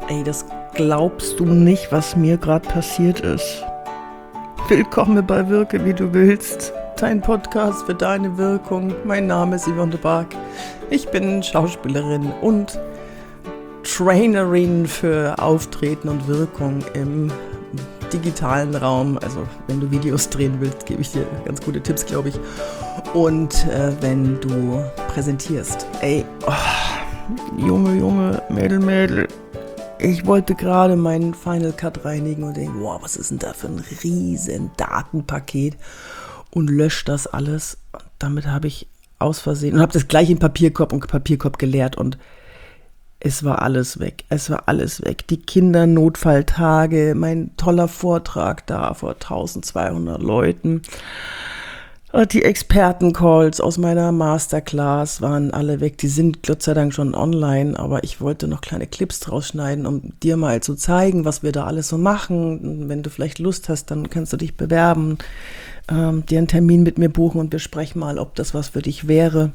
Ey, das glaubst du nicht, was mir gerade passiert ist. Willkommen bei Wirke, wie du willst. Dein Podcast für deine Wirkung. Mein Name ist Yvonne de Barg. Ich bin Schauspielerin und Trainerin für Auftreten und Wirkung im digitalen Raum. Also wenn du Videos drehen willst, gebe ich dir ganz gute Tipps, glaube ich. Und wenn du präsentierst. Ey, Junge, Mädel. Ich wollte gerade meinen Final Cut reinigen und denke, wow, was ist denn da für ein riesen Datenpaket, und lösche das alles. Und damit habe ich aus Versehen und habe das gleich in Papierkorb geleert und es war alles weg. Die Kindernotfalltage, mein toller Vortrag da vor 1200 Leuten. Die Expertencalls aus meiner Masterclass waren alle weg. Die sind Gott sei Dank schon online, aber ich wollte noch kleine Clips draus schneiden, um dir mal zu zeigen, was wir da alles so machen. Und wenn du vielleicht Lust hast, dann kannst du dich bewerben, dir einen Termin mit mir buchen und wir sprechen mal, ob das was für dich wäre.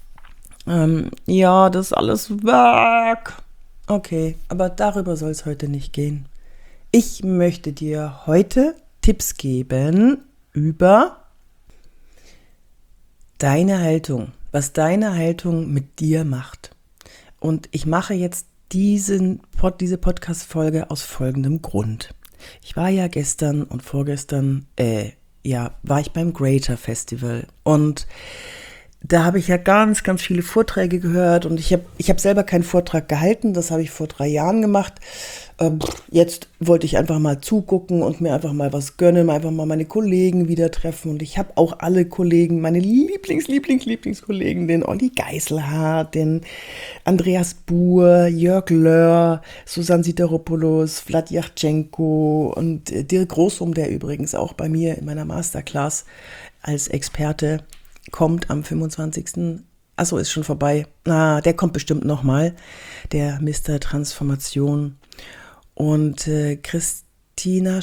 Ja, das ist alles weg. Okay, aber darüber soll es heute nicht gehen. Ich möchte dir heute Tipps geben über deine Haltung, was deine Haltung mit dir macht. Und ich mache jetzt diese Podcast-Folge aus folgendem Grund. Ich war ja gestern und vorgestern, war ich beim Greater Festival und da habe ich ja ganz viele Vorträge gehört und ich hab selber keinen Vortrag gehalten, das habe ich vor 3 Jahren gemacht. Jetzt wollte ich einfach mal zugucken und mir einfach mal was gönnen, einfach mal meine Kollegen wieder treffen und ich habe auch alle Kollegen, meine Lieblingskollegen, den Olli Geiselhardt, den Andreas Buhr, Jörg Löhr, Susanne Sideropoulos, Vlad Yachtschenko und Dirk Großum, der übrigens auch bei mir in meiner Masterclass als Experte kommt am 25. Achso, ist schon vorbei. Der kommt bestimmt nochmal. Der Mr. Transformation. Und Christina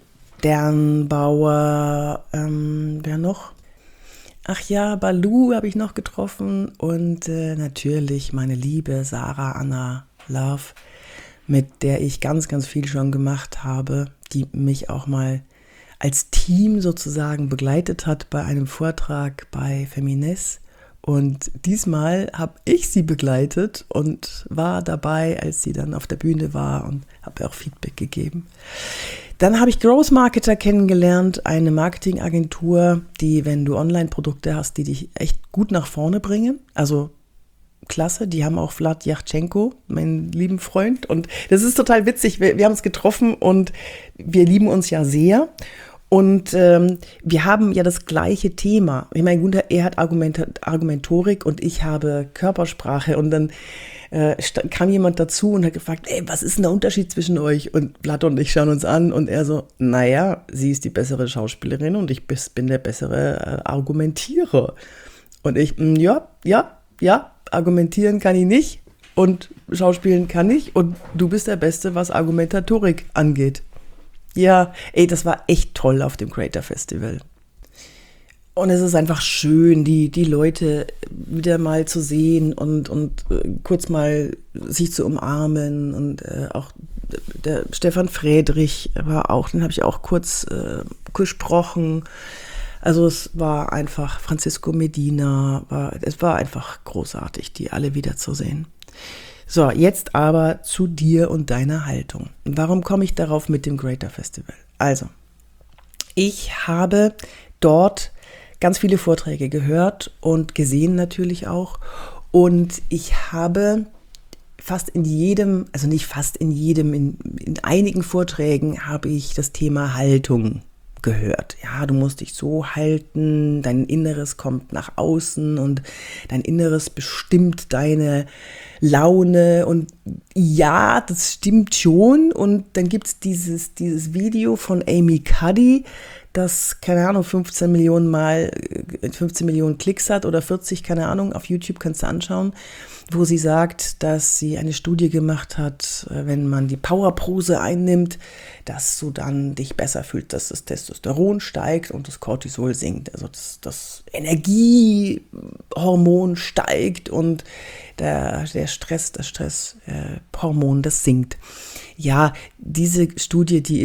Sternbauer. Wer noch? Ach ja, Balu habe ich noch getroffen. Und natürlich meine liebe Sarah Anna Love, mit der ich ganz viel schon gemacht habe, die mich auch mal als Team sozusagen begleitet hat bei einem Vortrag bei Femines. Und diesmal habe ich sie begleitet und war dabei, als sie dann auf der Bühne war und habe auch Feedback gegeben. Dann habe ich Growth Marketer kennengelernt, eine Marketingagentur, die, wenn du Online-Produkte hast, die dich echt gut nach vorne bringen. Also klasse, die haben auch Vlad Yachtschenko, meinen lieben Freund. Und das ist total witzig, wir haben uns getroffen und wir lieben uns ja sehr. Und wir haben ja das gleiche Thema. Ich meine, Gunther, er hat Argumentorik und ich habe Körpersprache. Und dann kam jemand dazu und hat gefragt, was ist denn der Unterschied zwischen euch? Und Vlad und ich schauen uns an und er so, naja, sie ist die bessere Schauspielerin und ich bin der bessere Argumentierer. Und ich, ja, argumentieren kann ich nicht und schauspielen kann ich und du bist der Beste, was Argumentatorik angeht. Ja, das war echt toll auf dem Greater Festival. Und es ist einfach schön, die Leute wieder mal zu sehen und kurz mal sich zu umarmen. Und auch der Stefan Friedrich war auch, den habe ich auch kurz gesprochen. Also es war einfach, Francisco Medina, es war einfach großartig, die alle wiederzusehen. So, jetzt aber zu dir und deiner Haltung. Warum komme ich darauf mit dem Greater Festival? Also, ich habe dort ganz viele Vorträge gehört und gesehen natürlich auch. Und ich habe in einigen Vorträgen habe ich das Thema Haltung gehört. Ja, du musst dich so halten, dein Inneres kommt nach außen und dein Inneres bestimmt deine Laune und ja, das stimmt schon. Und dann gibt es dieses Video von Amy Cuddy, das, keine Ahnung, 15 Millionen Klicks hat oder 40, keine Ahnung, auf YouTube kannst du anschauen, wo sie sagt, dass sie eine Studie gemacht hat, wenn man die Powerpose einnimmt, dass du dann dich besser fühlst, dass das Testosteron steigt und das Cortisol sinkt. Also das Energiehormon steigt und das Stresshormon, das sinkt. Ja, diese Studie, die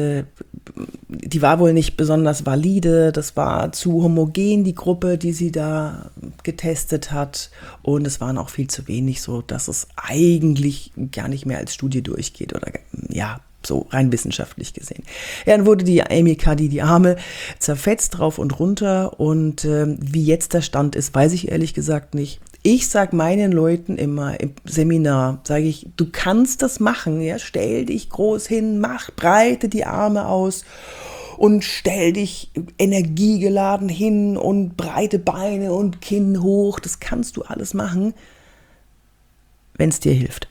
war wohl nicht besonders valide, das war zu homogen, die Gruppe, die sie da getestet hat, und es waren auch viel zu wenig, so dass es eigentlich gar nicht mehr als Studie durchgeht oder ja, so rein wissenschaftlich gesehen. Ja, dann wurde die Amy Cuddy, die Arme, zerfetzt rauf und runter, und wie jetzt der Stand ist, weiß ich ehrlich gesagt nicht. Ich sage meinen Leuten immer im Seminar, sage ich, du kannst das machen, ja, stell dich groß hin, breite die Arme aus und stell dich energiegeladen hin und breite Beine und Kinn hoch, das kannst du alles machen, wenn es dir hilft.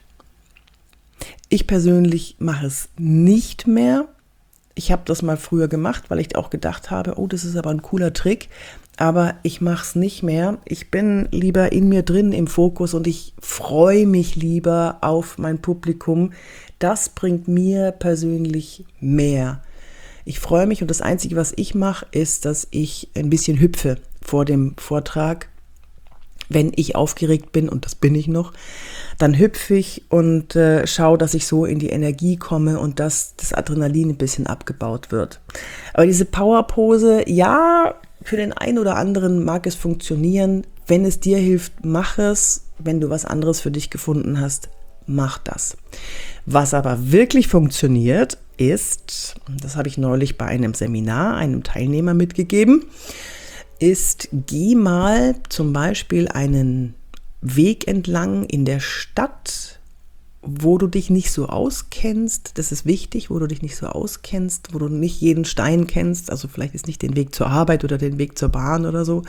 Ich persönlich mache es nicht mehr. Ich habe das mal früher gemacht, weil ich auch gedacht habe, oh, das ist aber ein cooler Trick. Aber ich mache es nicht mehr. Ich bin lieber in mir drin im Fokus und ich freue mich lieber auf mein Publikum. Das bringt mir persönlich mehr. Ich freue mich, und das Einzige, was ich mache, ist, dass ich ein bisschen hüpfe vor dem Vortrag. Wenn ich aufgeregt bin, und das bin ich noch, dann hüpfe ich und schaue, dass ich so in die Energie komme und dass das Adrenalin ein bisschen abgebaut wird. Aber diese Powerpose, ja, für den einen oder anderen mag es funktionieren. Wenn es dir hilft, mach es. Wenn du was anderes für dich gefunden hast, mach das. Was aber wirklich funktioniert, ist, das habe ich neulich bei einem Seminar einem Teilnehmer mitgegeben, ist, geh mal zum Beispiel einen Weg entlang in der Stadt, wo du dich nicht so auskennst. Das ist wichtig, wo du dich nicht so auskennst, wo du nicht jeden Stein kennst, also vielleicht ist nicht den Weg zur Arbeit oder den Weg zur Bahn oder so.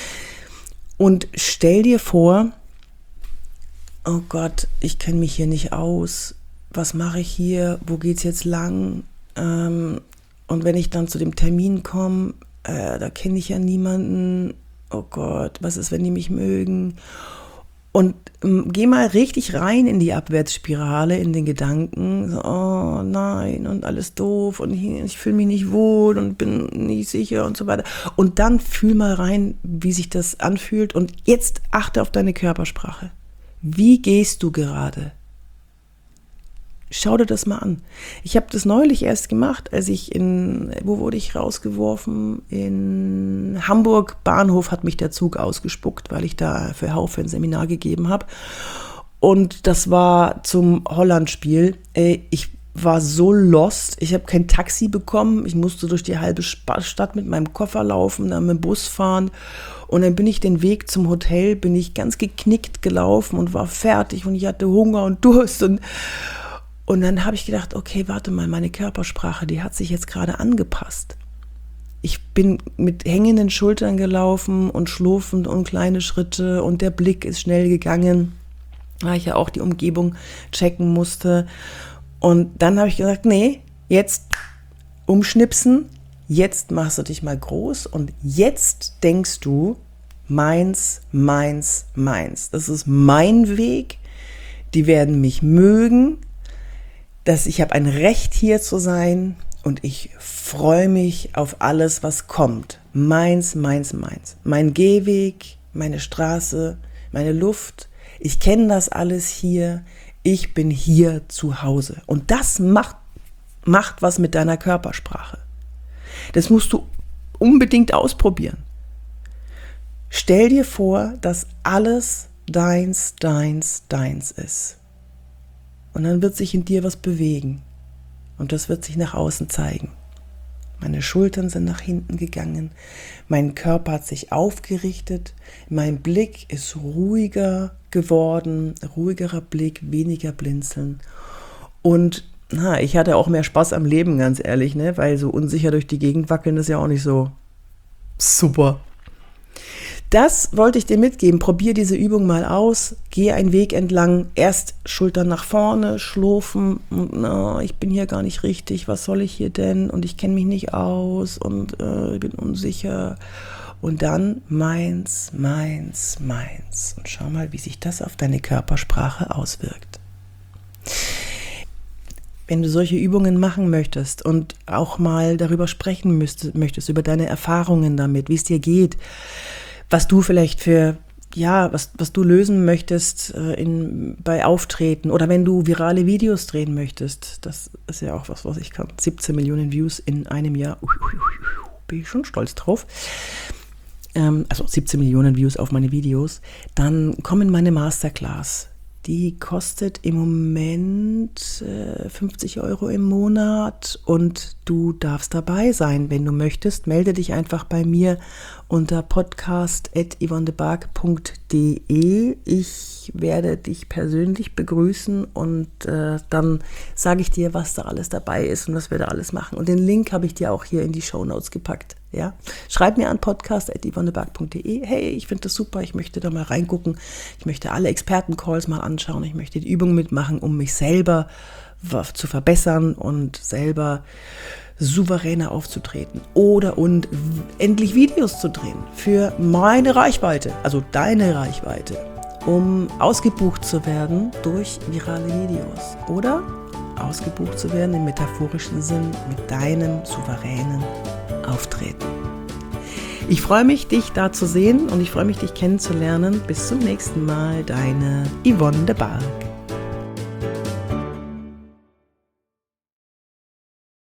Und stell dir vor, oh Gott, ich kenne mich hier nicht aus. Was mache ich hier? Wo geht's jetzt lang? Und wenn ich dann zu dem Termin komme, da kenne ich ja niemanden. Oh Gott, was ist, wenn die mich mögen? Und geh mal richtig rein in die Abwärtsspirale, in den Gedanken. So, oh nein, und alles doof und ich fühle mich nicht wohl und bin nicht sicher und so weiter. Und dann fühl mal rein, wie sich das anfühlt. Und jetzt achte auf deine Körpersprache. Wie gehst du gerade? Schau dir das mal an. Ich habe das neulich erst gemacht, als ich wo wurde ich rausgeworfen? In Hamburg Bahnhof hat mich der Zug ausgespuckt, weil ich da für Haufe ein Seminar gegeben habe. Und das war zum Holland-Spiel. Ich war so lost. Ich habe kein Taxi bekommen. Ich musste durch die halbe Stadt mit meinem Koffer laufen, dann mit dem Bus fahren. Und dann bin ich den Weg zum Hotel, bin ich ganz geknickt gelaufen und war fertig und ich hatte Hunger und Durst. Und dann habe ich gedacht, okay, warte mal, meine Körpersprache, die hat sich jetzt gerade angepasst. Ich bin mit hängenden Schultern gelaufen und schlurfend und kleine Schritte und der Blick ist schnell gegangen, weil ich ja auch die Umgebung checken musste. Und dann habe ich gesagt, nee, jetzt umschnipsen, jetzt machst du dich mal groß und jetzt denkst du, meins, meins, meins. Das ist mein Weg, die werden mich mögen, ich habe ein Recht hier zu sein und ich freue mich auf alles, was kommt. Meins, meins, meins. Mein Gehweg, meine Straße, meine Luft. Ich kenne das alles hier. Ich bin hier zu Hause. Und das macht was mit deiner Körpersprache. Das musst du unbedingt ausprobieren. Stell dir vor, dass alles deins ist. Und dann wird sich in dir was bewegen. Und das wird sich nach außen zeigen. Meine Schultern sind nach hinten gegangen. Mein Körper hat sich aufgerichtet. Mein Blick ist ruhiger geworden. Ruhigerer Blick, weniger Blinzeln. Und ich hatte auch mehr Spaß am Leben, ganz ehrlich, ne? Weil so unsicher durch die Gegend wackeln ist ja auch nicht so super. Das wollte ich dir mitgeben. Probier diese Übung mal aus. Geh einen Weg entlang. Erst Schultern nach vorne, schlurfen. Und, ich bin hier gar nicht richtig. Was soll ich hier denn? Und ich kenne mich nicht aus. Und ich bin unsicher. Und dann meins. Und schau mal, wie sich das auf deine Körpersprache auswirkt. Wenn du solche Übungen machen möchtest und auch mal darüber sprechen möchtest, über deine Erfahrungen damit, wie es dir geht, was du vielleicht was du lösen möchtest bei Auftreten oder wenn du virale Videos drehen möchtest, das ist ja auch was ich kann. 17 Millionen Views in einem Jahr, bin ich schon stolz drauf. Also 17 Millionen Views auf meine Videos, dann komm in meine Masterclass. Die kostet im Moment 50 € im Monat und du darfst dabei sein. Wenn du möchtest, melde dich einfach bei mir unter podcast@yvonnedebarg.de. Ich werde dich persönlich begrüßen und dann sage ich dir, was da alles dabei ist und was wir da alles machen. Und den Link habe ich dir auch hier in die Shownotes gepackt. Ja? Schreib mir an podcast@yvonnedebarg.de. Hey, ich finde das super, ich möchte da mal reingucken. Ich möchte alle Expertencalls mal anschauen. Ich möchte die Übung mitmachen, um mich selber zu verbessern und selber souveräner aufzutreten und endlich Videos zu drehen für meine Reichweite, also deine Reichweite, um ausgebucht zu werden durch virale Videos oder ausgebucht zu werden im metaphorischen Sinn mit deinem souveränen Auftreten. Ich freue mich, dich da zu sehen und ich freue mich, dich kennenzulernen. Bis zum nächsten Mal, deine Yvonne de Barg.